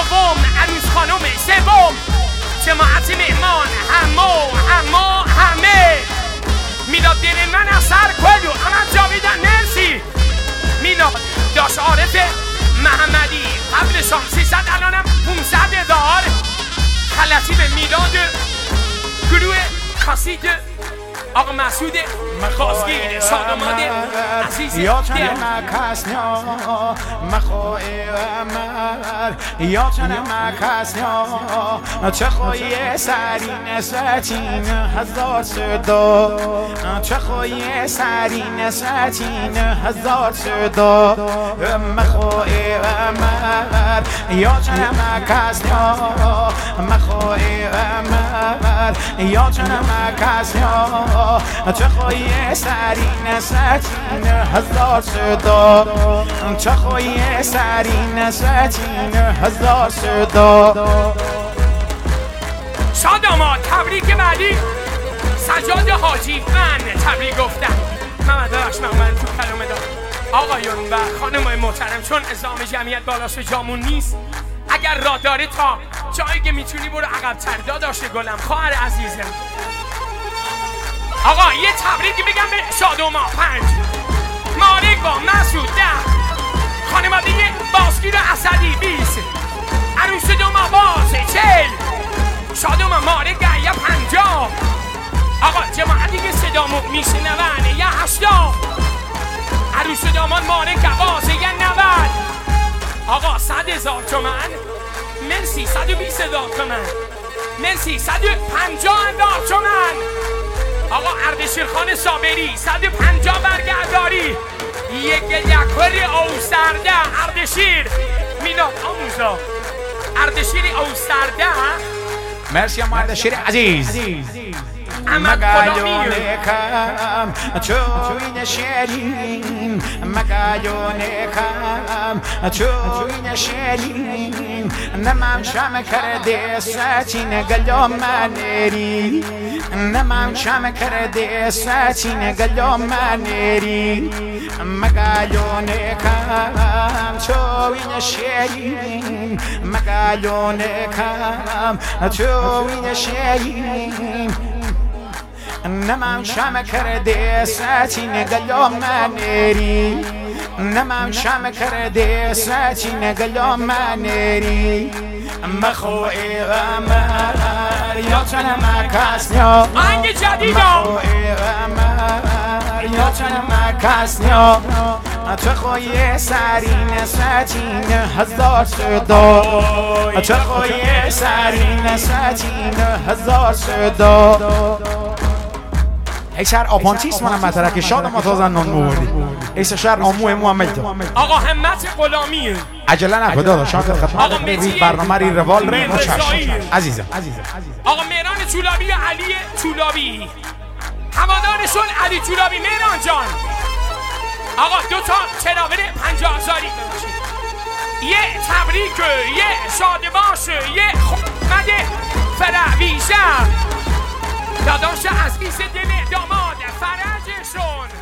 دوم عروس خانم سوم جماعت مهمان همه میلاد دل من از سر کلو اما جاویدن مرسی میلاد داشت عارف محمدی قبلشان 300 الانم 500,000 خلطی به میلاد گروه کاسید آقا مسعود بازگیر شادماد عزیز یا چنه مکس نیا مخواه امر یا چنه مکس نیا چه خواهی سرین ستین هزار صدا چه خواهی سرین ستین هزار صدا مخواه امر یا چنه مکس نیا مخواه امر یا چنه مکس نیا چه خواهی سرین ستین هزار صدا چه خواهی سرین ستین هزار صدا شاداماد تبریک بعدی سجاد حاجی من تبریک گفتم محمد تو کلمه دار آقایون و خانمای محترم چون ازام جمعیت بالاست جامون نیست اگر راه داره تا جایی که میتونی برو عقب‌تر داداش گلم خواهر عزیزم آقا یه تبریکی بگم به شادوما 5 مالک با مسعود 10 خانواده بازگیر اسدی 20 عروس دوما باز 40 شادوما مالک یه 50 آقا جماعتی که صدامو میشنون یه 80 عروس دامان مالک باز یه 90 آقا 100,000 تومن مرسی 120,000 تومن مرسی 150,000 تومن آقا اردشیر خان صابری 150 برگرداری یک اوسترده اردشیر میلاد آموزا اردشیر اوسترده مرسی اما اردشیر عزیز احمد غلامی کم چوین شیرین مگایون کم چوین شیرین نمام شم کرده سچین گلوم منری نمام شم کرده سچین گلوم منری مگایون کم چوین شیرین مگایون کم چوین شیرین نمام شم کرده سچین گلوم منری نمام شم کرده سچین گلوم منری مخواه غمر یا چنه مکس نیا آهنگ جدیدم مخواه غمر یا چنه مکس نیا چه خواهی سرین ستین هزار صدا چه خواهی سرین ستین هزار صدا ای شهر آپانتیس منم مطرح که شاد ما تازن نان موردی ای شهر آموه محمد تو آقا همت غلامی عجله نکن داداش شاد خدمت بی برنامه ری روال ری عزیزم آقا مهران چولابی علی چولابی هوادارشون علی چولابی مهران جان آقا 2 تا چراغ 50,000 یه تبریک یه شاده باشه یه مده فرعویشه داداش عزیز دل داماد فرجشون